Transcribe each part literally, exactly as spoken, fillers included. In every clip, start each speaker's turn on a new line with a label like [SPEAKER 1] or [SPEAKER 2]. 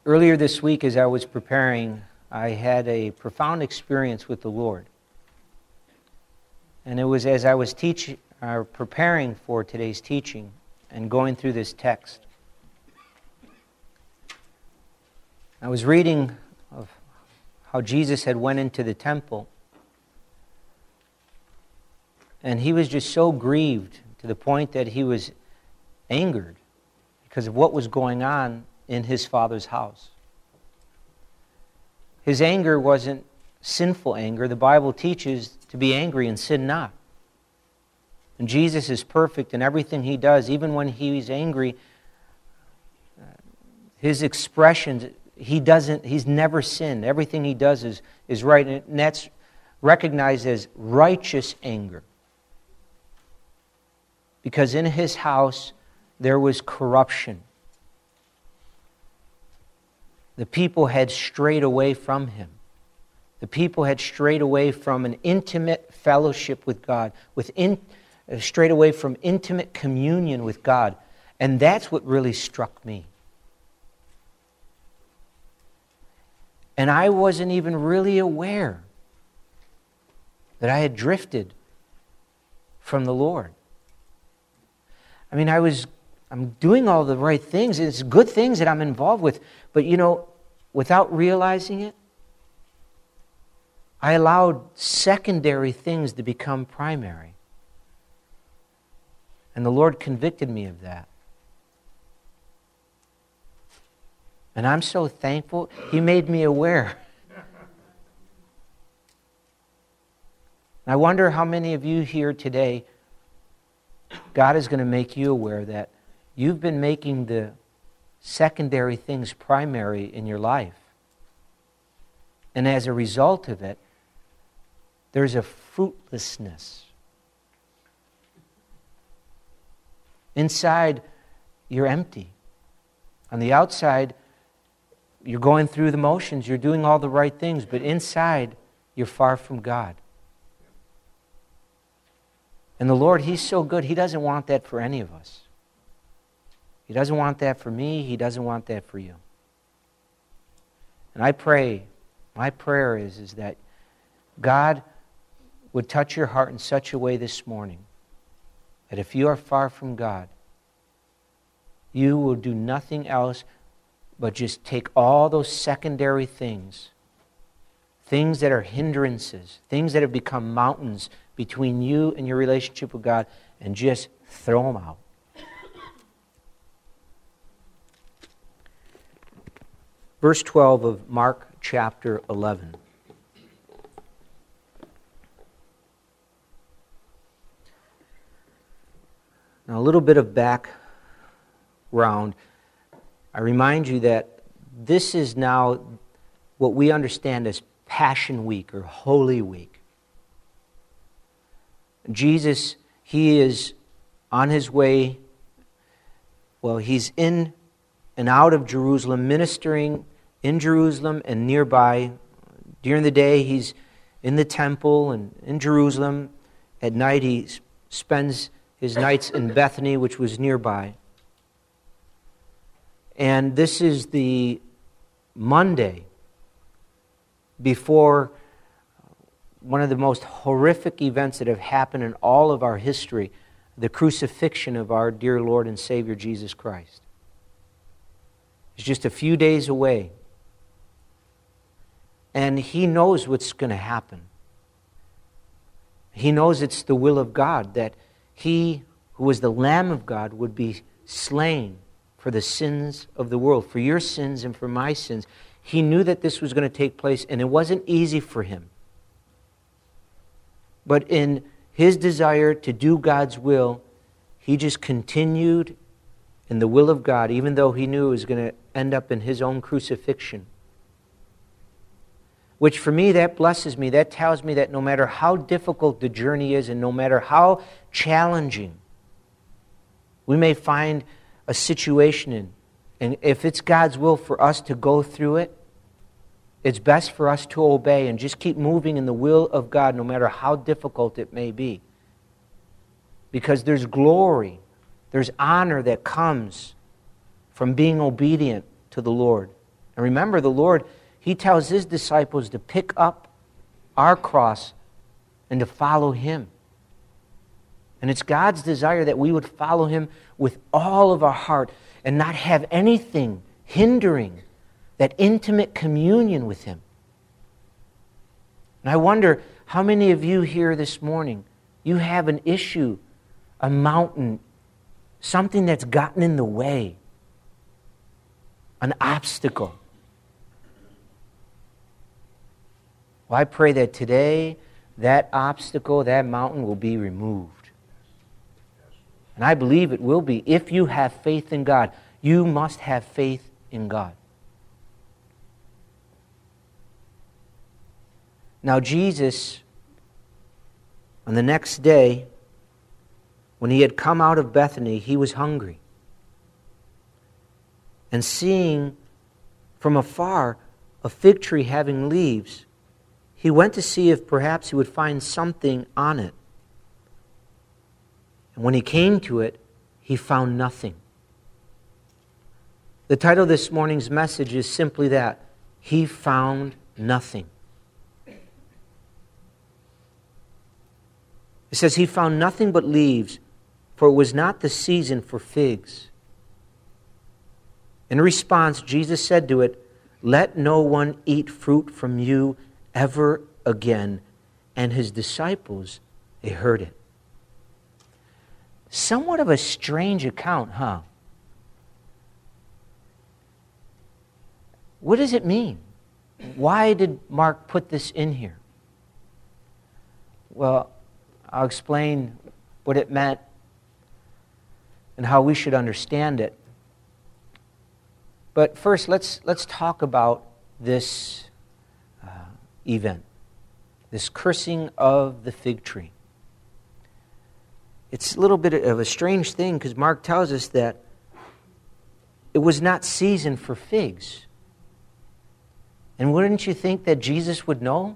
[SPEAKER 1] Earlier this week, as I was preparing, I had a profound experience with the Lord. And it was as I was teaching, uh, preparing for today's teaching and going through this text. I was reading of how Jesus had went into the temple, and he was just so grieved to the point that he was angered because of what was going on in his Father's house. His anger wasn't sinful anger. The Bible teaches to be angry and sin not. And Jesus is perfect in everything he does. Even when he's angry, his expressions, he doesn't, he's never sinned. Everything he does is, is right. And that's recognized as righteous anger. Because in his house, there was corruption. The people had strayed away from him. The people had strayed away from an intimate fellowship with God, with in, uh, strayed away from intimate communion with God. And that's what really struck me. And I wasn't even really aware that I had drifted from the Lord. I mean, I was, I'm doing all the right things. It's good things that I'm involved with. But, you know, without realizing it, I allowed secondary things to become primary. And the Lord convicted me of that. And I'm so thankful. He made me aware. I wonder how many of you here today, God is going to make you aware that you've been making the secondary things primary in your life. And as a result of it, there's a fruitlessness. Inside, you're empty. On the outside, you're going through the motions, you're doing all the right things, but inside, you're far from God. And the Lord, He's so good, He doesn't want that for any of us. He doesn't want that for me, He doesn't want that for you. And I pray, my prayer is, is that God would touch your heart in such a way this morning that if you are far from God, you will do nothing else but just take all those secondary things, things that are hindrances, things that have become mountains between you and your relationship with God, and just throw them out. Verse twelve of Mark chapter eleven. Now, a little bit of background. I remind you that this is now what we understand as Passion Week or Holy Week. Jesus, He is on His way, well, He's in and out of Jerusalem, ministering in Jerusalem and nearby. During the day, He's in the temple and in Jerusalem. At night, He spends His nights in Bethany, which was nearby. And this is the Monday before one of the most horrific events that have happened in all of our history, the crucifixion of our dear Lord and Savior Jesus Christ. It's just a few days away. And He knows what's going to happen. He knows it's the will of God that He, who was the Lamb of God, would be slain for the sins of the world, for your sins and for my sins. He knew that this was going to take place, and it wasn't easy for Him. But in His desire to do God's will, He just continued in the will of God, even though He knew it was going to end up in His own crucifixion. Which for me, that blesses me. That tells me that no matter how difficult the journey is and no matter how challenging we may find a situation in, and if it's God's will for us to go through it, it's best for us to obey and just keep moving in the will of God no matter how difficult it may be. Because there's glory, there's honor that comes from being obedient to the Lord. And remember, the Lord, He tells His disciples to pick up our cross and to follow Him. And it's God's desire that we would follow Him with all of our heart and not have anything hindering that intimate communion with Him. And I wonder how many of you here this morning, you have an issue, a mountain, something that's gotten in the way, an obstacle. Well, I pray that today that obstacle, that mountain will be removed. And I believe it will be. If you have faith in God, you must have faith in God. Now Jesus, on the next day, when He had come out of Bethany, He was hungry. And seeing from afar a fig tree having leaves, He went to see if perhaps He would find something on it. And when He came to it, He found nothing. The title of this morning's message is simply that: He found nothing. It says, He found nothing but leaves, for it was not the season for figs. In response, Jesus said to it, "Let no one eat fruit from you ever again." And His disciples, they heard it. Somewhat of a strange account, huh? What does it mean? Why did Mark put this in here? Well, I'll explain what it meant and how we should understand it. But first, let's let's talk about this uh, event, this cursing of the fig tree. It's a little bit of a strange thing because Mark tells us that it was not season for figs. And wouldn't you think that Jesus would know?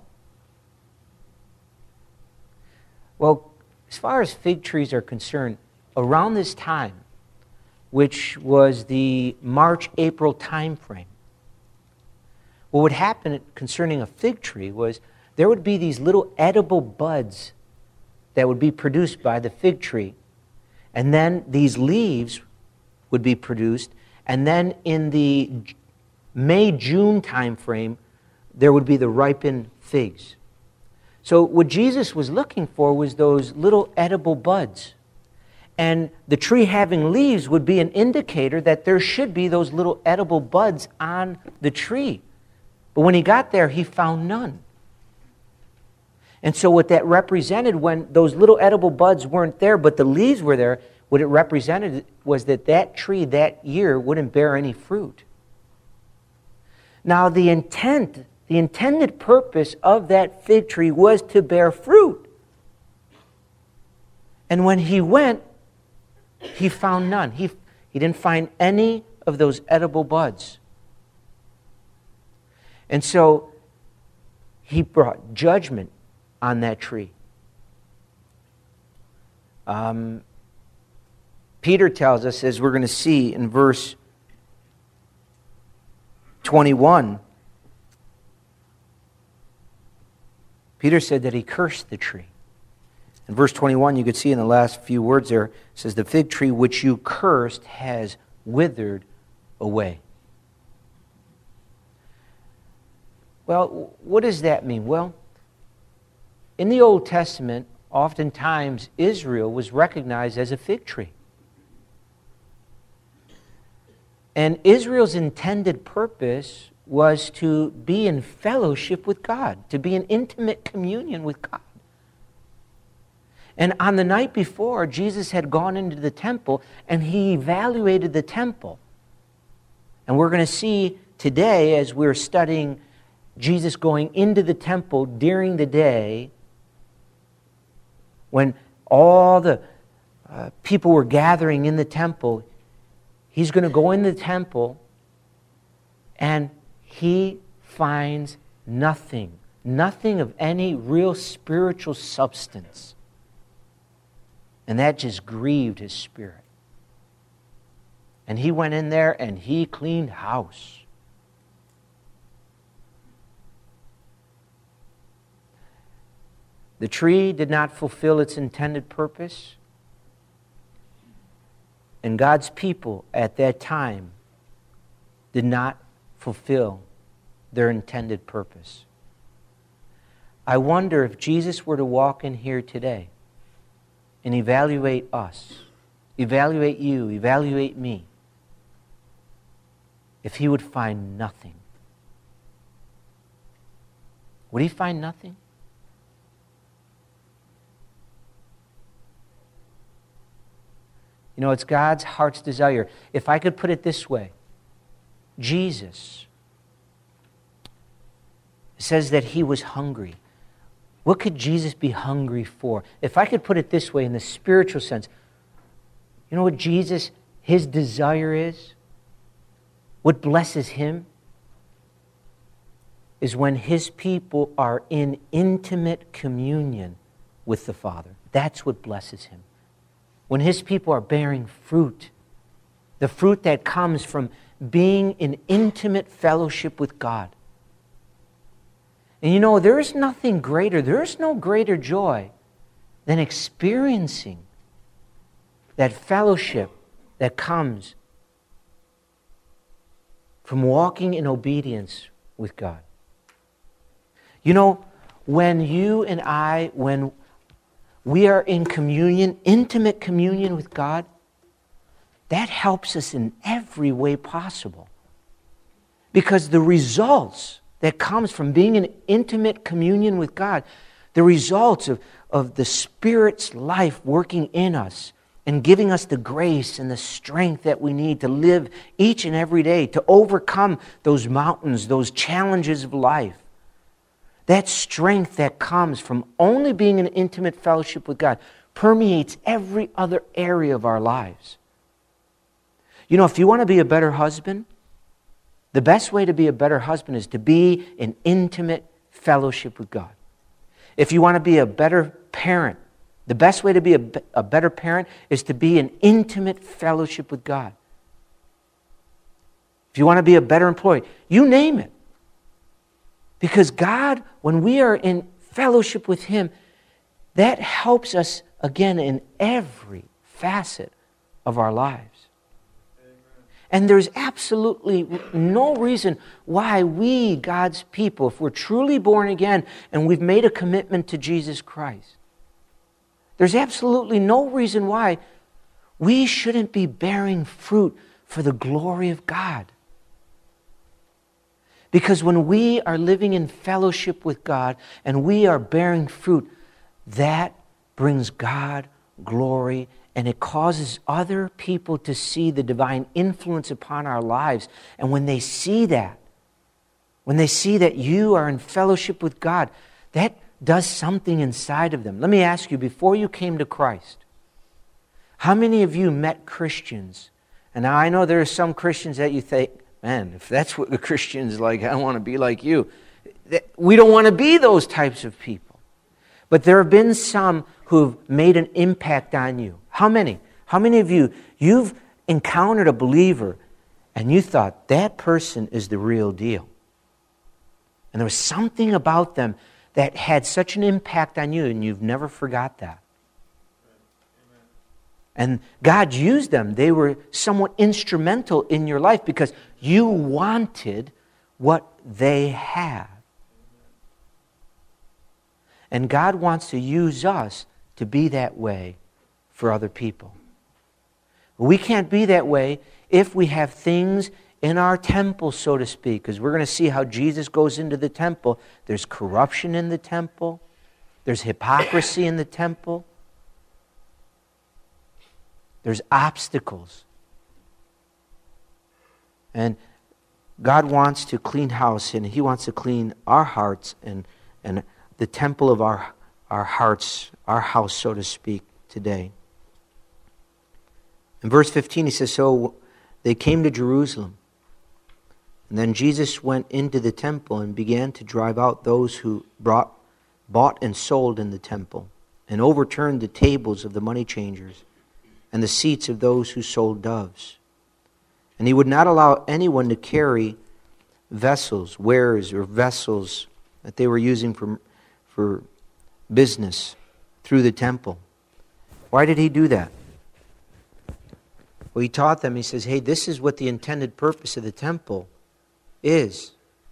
[SPEAKER 1] Well, as far as fig trees are concerned, around this time, which was the March-April time frame, what would happen concerning a fig tree was there would be these little edible buds that would be produced by the fig tree. And then these leaves would be produced. And then in the May-June time frame, there would be the ripened figs. So what Jesus was looking for was those little edible buds. And the tree having leaves would be an indicator that there should be those little edible buds on the tree. But when He got there, He found none. And so what that represented, when those little edible buds weren't there, but the leaves were there, what it represented was that that tree that year wouldn't bear any fruit. Now the intent, the intended purpose of that fig tree was to bear fruit. And when He went, He found none. He, he didn't find any of those edible buds. And so He brought judgment on that tree. Um, Peter tells us, as we're going to see in verse twenty-one, Peter said that he cursed the tree. In verse twenty-one, you could see in the last few words there, it says, "The fig tree which you cursed has withered away." Well, what does that mean? Well, in the Old Testament, oftentimes Israel was recognized as a fig tree. And Israel's intended purpose was to be in fellowship with God, to be in intimate communion with God. And on the night before, Jesus had gone into the temple and He evaluated the temple. And we're going to see today, as we're studying Jesus going into the temple during the day, when all the uh, people were gathering in the temple, He's going to go in the temple and He finds nothing, nothing of any real spiritual substance. And that just grieved His spirit. And He went in there and He cleaned house. The tree did not fulfill its intended purpose. And God's people at that time did not fulfill their intended purpose. I wonder if Jesus were to walk in here today and evaluate us, evaluate you, evaluate me, if he would find nothing. Would he find nothing? You know, it's God's heart's desire. If I could put it this way, Jesus says that he was hungry. What could Jesus be hungry for? If I could put it this way in the spiritual sense, you know what Jesus, his desire is? What blesses him? Is when his people are in intimate communion with the Father. That's what blesses him. When his people are bearing fruit, the fruit that comes from being in intimate fellowship with God. And you know, there is nothing greater, there is no greater joy than experiencing that fellowship that comes from walking in obedience with God. You know, when you and I, when we are in communion, intimate communion with God, that helps us in every way possible. Because the results that comes from being in intimate communion with God, the results of, of the Spirit's life working in us and giving us the grace and the strength that we need to live each and every day, to overcome those mountains, those challenges of life. That strength that comes from only being in intimate fellowship with God permeates every other area of our lives. You know, if you want to be a better husband, the best way to be a better husband is to be in intimate fellowship with God. If you want to be a better parent, the best way to be a, a better parent is to be in intimate fellowship with God. If you want to be a better employee, you name it. Because God, when we are in fellowship with him, that helps us, again, in every facet of our lives. Amen. And there's absolutely no reason why we, God's people, if we're truly born again and we've made a commitment to Jesus Christ, there's absolutely no reason why we shouldn't be bearing fruit for the glory of God. Because when we are living in fellowship with God and we are bearing fruit, that brings God glory, and it causes other people to see the divine influence upon our lives. And when they see that, when they see that you are in fellowship with God, that does something inside of them. Let me ask you, before you came to Christ, how many of you met Christians? And now I know there are some Christians that you think, man, if that's what the Christian's like, I want to be like you. We don't want to be those types of people. But there have been some who've made an impact on you. How many? How many of you, you've encountered a believer and you thought, that person is the real deal. And there was something about them that had such an impact on you and you've never forgot that. And God used them. They were somewhat instrumental in your life because you wanted what they have. And God wants to use us to be that way for other people. We can't be that way if we have things in our temple, so to speak, because we're going to see how Jesus goes into the temple. There's corruption in the temple. There's hypocrisy in the temple. There's obstacles. And God wants to clean house, and he wants to clean our hearts and, and the temple of our, our hearts, our house, so to speak, today. In verse fifteen, he says, so they came to Jerusalem. And then Jesus went into the temple and began to drive out those who brought, bought and sold in the temple, and overturned the tables of the money changers and the seats of those who sold doves. And he would not allow anyone to carry vessels, wares, or vessels that they were using for, for business through the temple. Why did he do that? Well, he taught them, he says, hey, this is what the intended purpose of the temple is.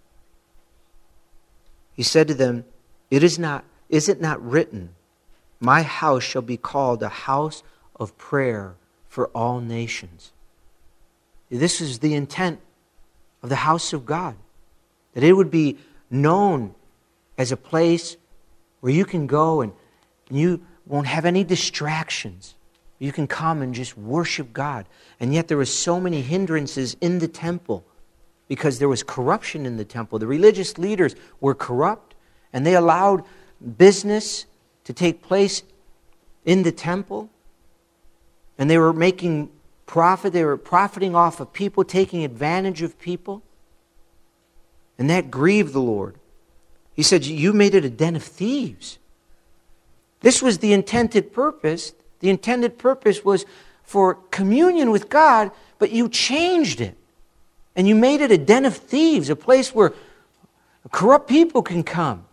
[SPEAKER 1] He said to them, it is not, is it not written, my house shall be called a house of prayer for all nations. This is the intent of the house of God, that it would be known as a place where you can go and you won't have any distractions. You can come and just worship God. And yet there were so many hindrances in the temple because there was corruption in the temple. The religious leaders were corrupt, and they allowed business to take place in the temple. And they were making profit. They were profiting off of people, taking advantage of people. And that grieved the Lord. He said, you made it a den of thieves. This was the intended purpose. The intended purpose was for communion with God, but you changed it. And you made it a den of thieves, a place where corrupt people can come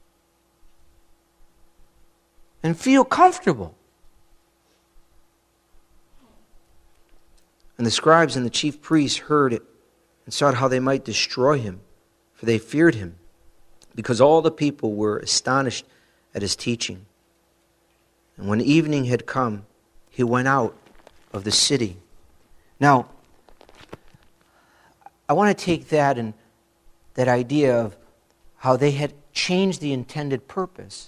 [SPEAKER 1] and feel comfortable. And the scribes and the chief priests heard it and sought how they might destroy him, for they feared him, because all the people were astonished at his teaching. And when evening had come, he went out of the city. Now, I want to take that and that idea of how they had changed the intended purpose.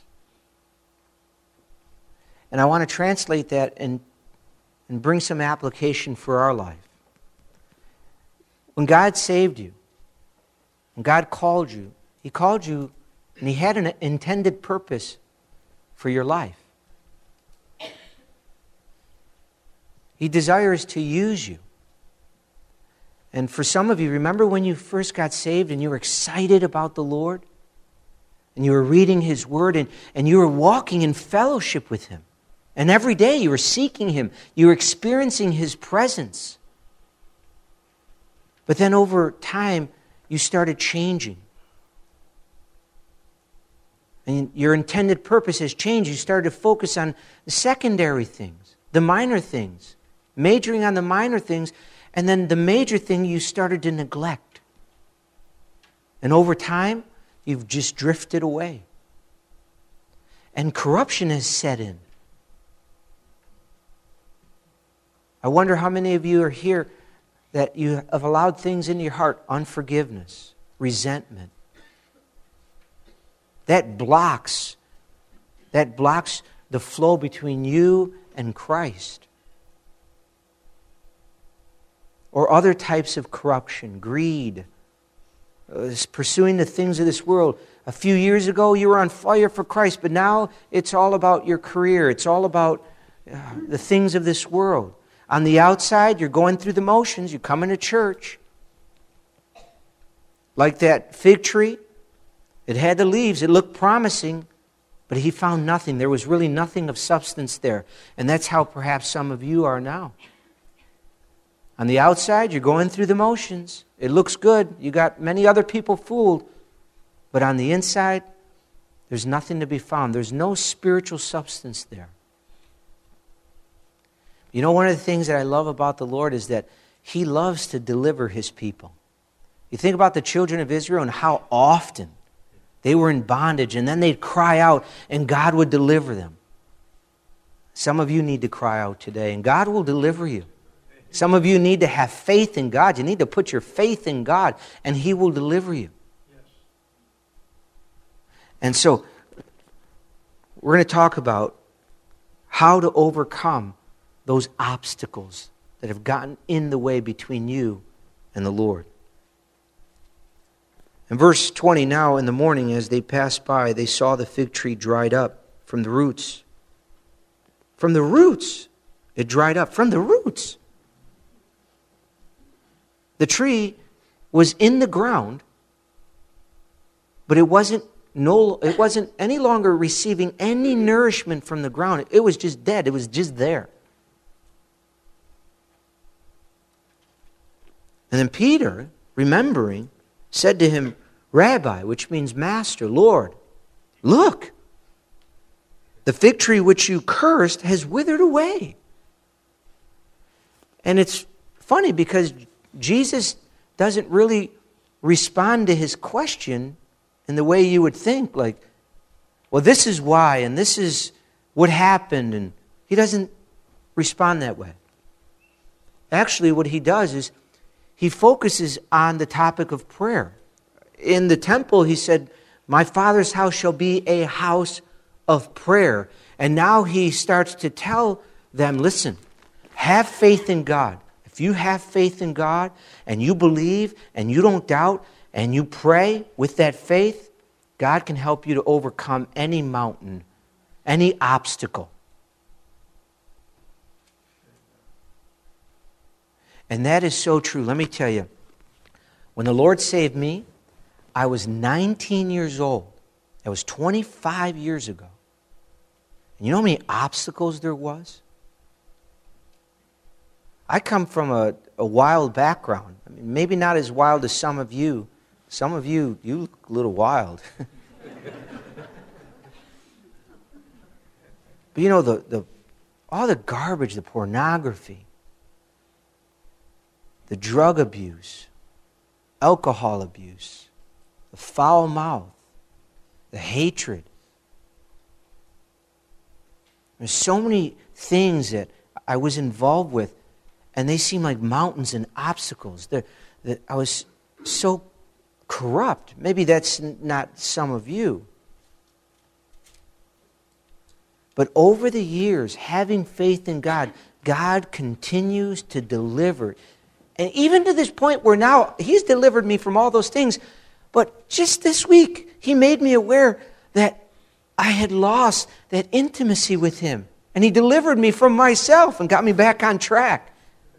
[SPEAKER 1] And I want to translate that and, and bring some application for our life. When God saved you, when God called you, He called you and He had an intended purpose for your life. He desires to use you. And for some of you, remember when you first got saved and you were excited about the Lord? And you were reading His Word and, and you were walking in fellowship with Him. And every day you were seeking Him. You were experiencing His presence. But then over time, you started changing. And your intended purpose has changed. You started to focus on the secondary things, the minor things, majoring on the minor things, and then the major thing you started to neglect. And over time, you've just drifted away. And corruption has set in. I wonder how many of you are here that you have allowed things into your heart, unforgiveness, resentment. That blocks, that blocks the flow between you and Christ. Or other types of corruption, greed, uh, pursuing the things of this world. A few years ago, you were on fire for Christ, but now it's all about your career. It's all about uh, the things of this world. On the outside, you're going through the motions. You're coming to church. Like that fig tree, it had the leaves. It looked promising, but he found nothing. There was really nothing of substance there. And that's how perhaps some of you are now. On the outside, you're going through the motions. It looks good. You got many other people fooled. But on the inside, there's nothing to be found. There's no spiritual substance there. You know, one of the things that I love about the Lord is that He loves to deliver His people. You think about the children of Israel and how often they were in bondage, and then they'd cry out, and God would deliver them. Some of you need to cry out today, and God will deliver you. Some of you need to have faith in God. You need to put your faith in God, and He will deliver you. Yes. And so, we're going to talk about how to overcome those obstacles that have gotten in the way between you and the Lord. In verse twenty, now in the morning as they passed by, they saw the fig tree dried up from the roots. From the roots. It dried up. From the roots. The tree was in the ground, but it wasn't no, it wasn't any longer receiving any nourishment from the ground. It was just dead. It was just there. And then Peter, remembering, said to him, Rabbi, which means Master, Lord, look, The fig tree which you cursed has withered away. And it's funny because Jesus doesn't really respond to his question in the way you would think, like, well, this is why, and this is what happened, and he doesn't respond that way. Actually, what he does is he focuses on the topic of prayer. In the temple, he said, my Father's house shall be a house of prayer. And now he starts to tell them, listen, have faith in God. If you have faith in God and you believe and you don't doubt and you pray with that faith, God can help you to overcome any mountain, any obstacle. And that is so true. Let me tell you, when the Lord saved me, I was nineteen years old. That was twenty-five years ago. And you know how many obstacles there was? I come from a, a wild background. I mean, maybe not as wild as some of you. Some of you, you look a little wild. But you know, the, the all the garbage, the pornography, the drug abuse, alcohol abuse, the foul mouth, the hatred. There's so many things that I was involved with, and they seem like mountains and obstacles. They're, that I was so corrupt. Maybe that's not some of you. But over the years, having faith in God, God continues to deliver. And even to this point where now He's delivered me from all those things. But just this week, He made me aware that I had lost that intimacy with Him. And He delivered me from myself and got me back on track.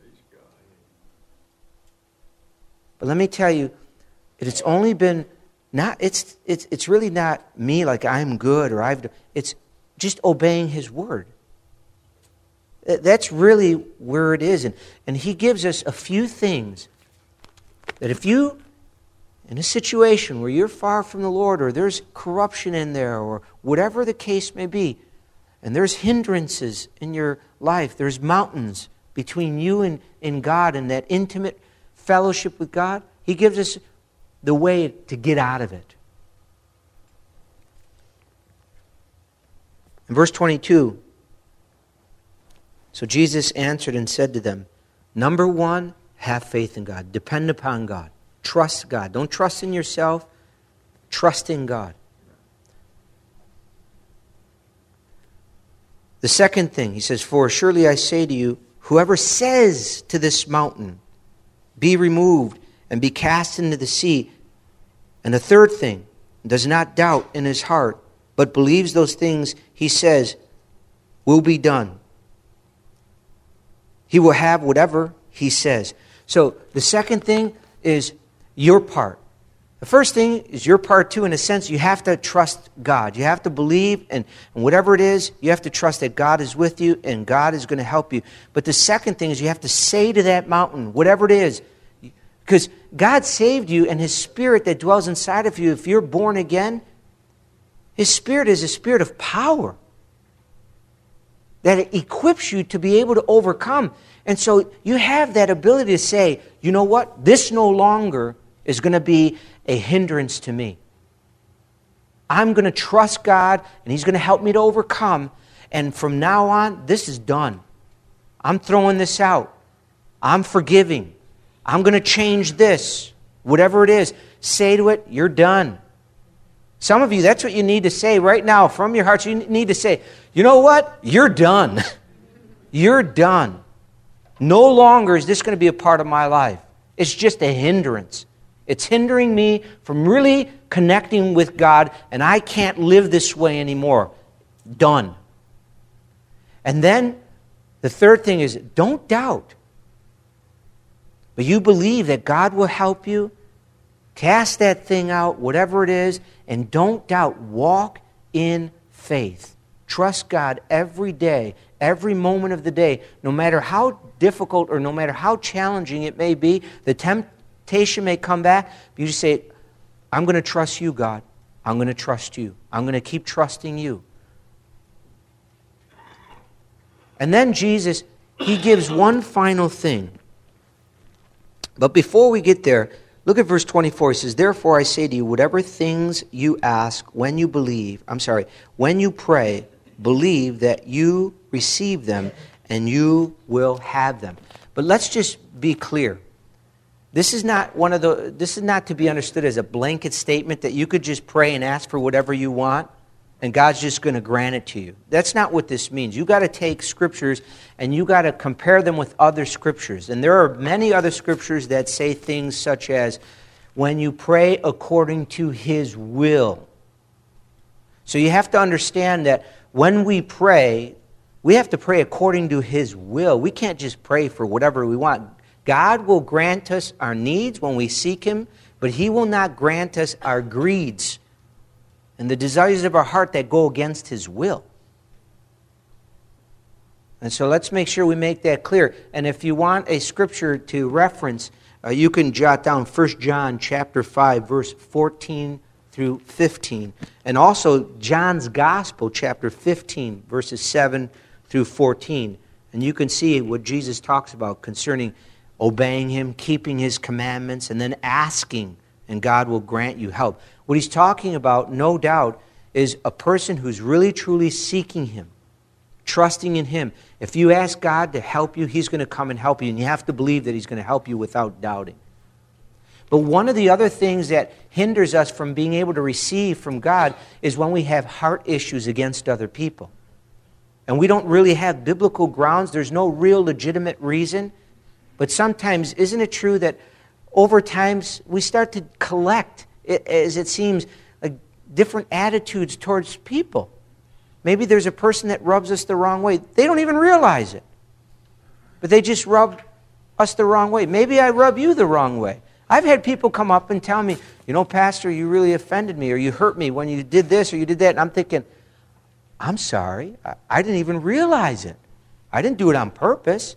[SPEAKER 1] But let me tell you, it's only been not, it's it's it's really not me like I'm good or I've, it's just obeying His word. That's really where it is. And, and He gives us a few things that if you, in a situation where you're far from the Lord or there's corruption in there or whatever the case may be, and there's hindrances in your life, there's mountains between you and, and God and that intimate fellowship with God, He gives us the way to get out of it. In verse twenty-two, so Jesus answered and said to them, number one, have faith in God. Depend upon God. Trust God. Don't trust in yourself. Trust in God. The second thing, he says, for surely I say to you, whoever says to this mountain, be removed and be cast into the sea. And the third thing, does not doubt in his heart, but believes those things he says will be done. He will have whatever he says. So the second thing is your part. The first thing is your part too. In a sense, you have to trust God. You have to believe, and, and whatever it is, you have to trust that God is with you and God is going to help you. But the second thing is you have to say to that mountain, whatever it is, because God saved you, and His Spirit that dwells inside of you, if you're born again, His Spirit is a spirit of power that equips you to be able to overcome. And so you have that ability to say, you know what? This no longer is going to be a hindrance to me. I'm going to trust God, and He's going to help me to overcome. And from now on, this is done. I'm throwing this out. I'm forgiving. I'm going to change this. Whatever it is, say to it, you're done. Some of you, that's what you need to say right now from your hearts. You need to say, you know what? You're done. You're done. No longer is this going to be a part of my life. It's just a hindrance. It's hindering me from really connecting with God, and I can't live this way anymore. Done. And then the third thing is, don't doubt. But you believe that God will help you. Cast that thing out, whatever it is, and don't doubt. Walk in faith. Trust God every day, every moment of the day, no matter how difficult or no matter how challenging it may be. The temptation may come back. But you just say, I'm going to trust you, God. I'm going to trust you. I'm going to keep trusting you. And then Jesus, he gives one final thing. But before we get there, look at verse twenty-four. He says, therefore I say to you, whatever things you ask when you believe, I'm sorry, when you pray, believe that you receive them and you will have them. But let's just be clear. This is not one of the this is not to be understood as a blanket statement that you could just pray and ask for whatever you want and God's just going to grant it to you. That's not what this means. You got to take scriptures and you got to compare them with other scriptures. And there are many other scriptures that say things such as when you pray according to his will. So you have to understand that when we pray, we have to pray according to his will. We can't just pray for whatever we want. God will grant us our needs when we seek him, but he will not grant us our greeds and the desires of our heart that go against his will. And so let's make sure we make that clear. And if you want a scripture to reference, uh, you can jot down First John chapter five, verse fourteen through fifteen. And also John's Gospel, chapter fifteen, verses seven through fourteen. And you can see what Jesus talks about concerning obeying him, keeping his commandments, and then asking, and God will grant you help. What he's talking about, no doubt, is a person who's really, truly seeking him, trusting in him. If you ask God to help you, he's going to come and help you, and you have to believe that he's going to help you without doubting. But one of the other things that hinders us from being able to receive from God is when we have heart issues against other people. And we don't really have biblical grounds. There's no real legitimate reason. But sometimes, isn't it true that over time we start to collect, as it seems, like different attitudes towards people? Maybe there's a person that rubs us the wrong way. They don't even realize it. But they just rub us the wrong way. Maybe I rub you the wrong way. I've had people come up and tell me, you know, Pastor, you really offended me, or you hurt me when you did this or you did that. And I'm thinking, I'm sorry. I, I didn't even realize it. I didn't do it on purpose.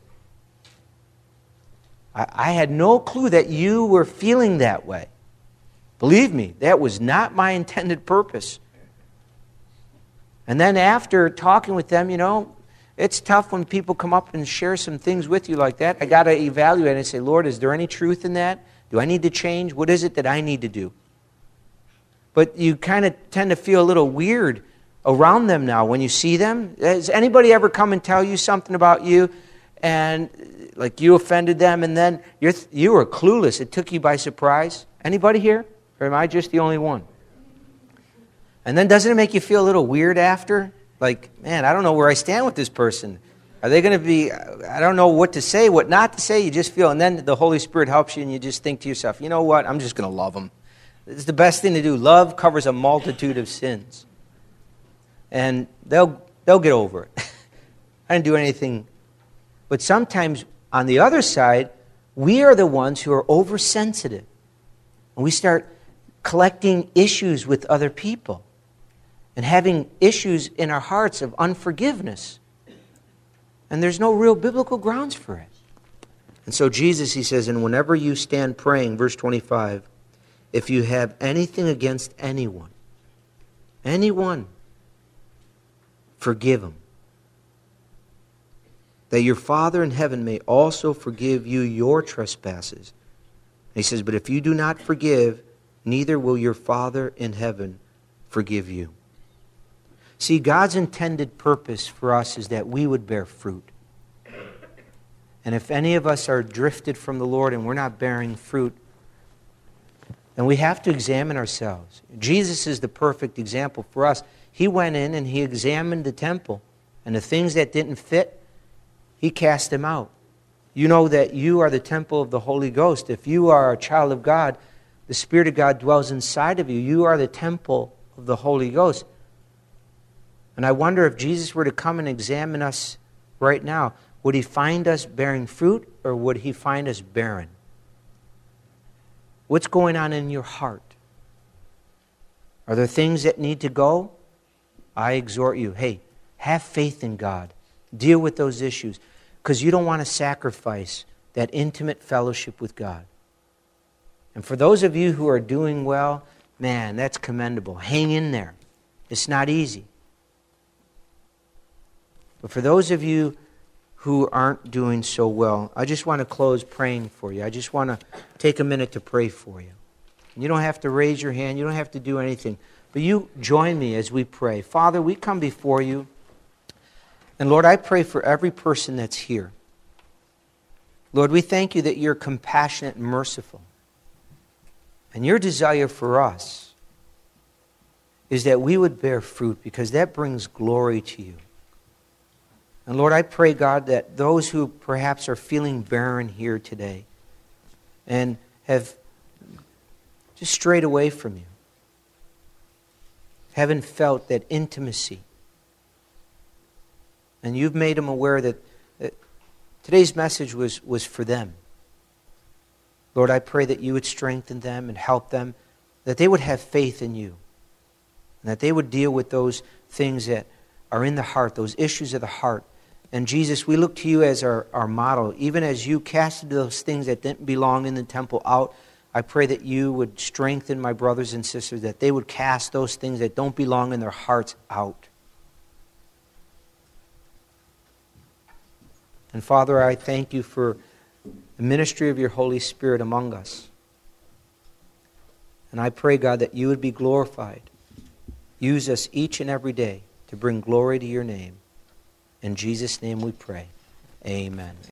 [SPEAKER 1] I, I had no clue that you were feeling that way. Believe me, that was not my intended purpose. And then after talking with them, you know, it's tough when people come up and share some things with you like that. I got to evaluate and say, Lord, is there any truth in that? Do I need to change? What is it that I need to do? But you kind of tend to feel a little weird around them now when you see them. Has anybody ever come and tell you something about you and like you offended them and then you're, you were clueless? It took you by surprise? Anybody here? Or am I just the only one? And then doesn't it make you feel a little weird after? Like, man, I don't know where I stand with this person. Are they going to be, I don't know what to say, what not to say. You just feel, and then the Holy Spirit helps you and you just think to yourself, you know what, I'm just going to love them. It's the best thing to do. Love covers a multitude of sins. And they'll they'll get over it. I didn't do anything. But sometimes, on the other side, we are the ones who are oversensitive. And we start collecting issues with other people and having issues in our hearts of unforgiveness. And there's no real biblical grounds for it. And so Jesus, he says, and whenever you stand praying, verse twenty-five, if you have anything against anyone, anyone, forgive him, that your Father in heaven may also forgive you your trespasses. And he says, but if you do not forgive, neither will your Father in heaven forgive you. See, God's intended purpose for us is that we would bear fruit. And if any of us are drifted from the Lord and we're not bearing fruit, then we have to examine ourselves. Jesus is the perfect example for us. He went in and he examined the temple, and the things that didn't fit, he cast them out. You know that you are the temple of the Holy Ghost. If you are a child of God, the Spirit of God dwells inside of you. You are the temple of the Holy Ghost. And I wonder if Jesus were to come and examine us right now, would he find us bearing fruit or would he find us barren? What's going on in your heart? Are there things that need to go? I exhort you, hey, have faith in God. Deal with those issues because you don't want to sacrifice that intimate fellowship with God. And for those of you who are doing well, man, that's commendable. Hang in there. It's not easy. But for those of you who aren't doing so well, I just want to close praying for you. I just want to take a minute to pray for you. You don't have to raise your hand. You don't have to do anything. But you join me as we pray. Father, we come before you. And Lord, I pray for every person that's here. Lord, we thank you that you're compassionate and merciful. And your desire for us is that we would bear fruit, because that brings glory to you. And Lord, I pray, God, that those who perhaps are feeling barren here today and have just strayed away from you, haven't felt that intimacy, and you've made them aware that, that today's message was, was for them. Lord, I pray that you would strengthen them and help them, that they would have faith in you, and that they would deal with those things that are in the heart, those issues of the heart. And Jesus, we look to you as our, our model. Even as you casted those things that didn't belong in the temple out, I pray that you would strengthen my brothers and sisters, that they would cast those things that don't belong in their hearts out. And Father, I thank you for the ministry of your Holy Spirit among us. And I pray, God, that you would be glorified. Use us each and every day to bring glory to your name. In Jesus' name we pray. Amen.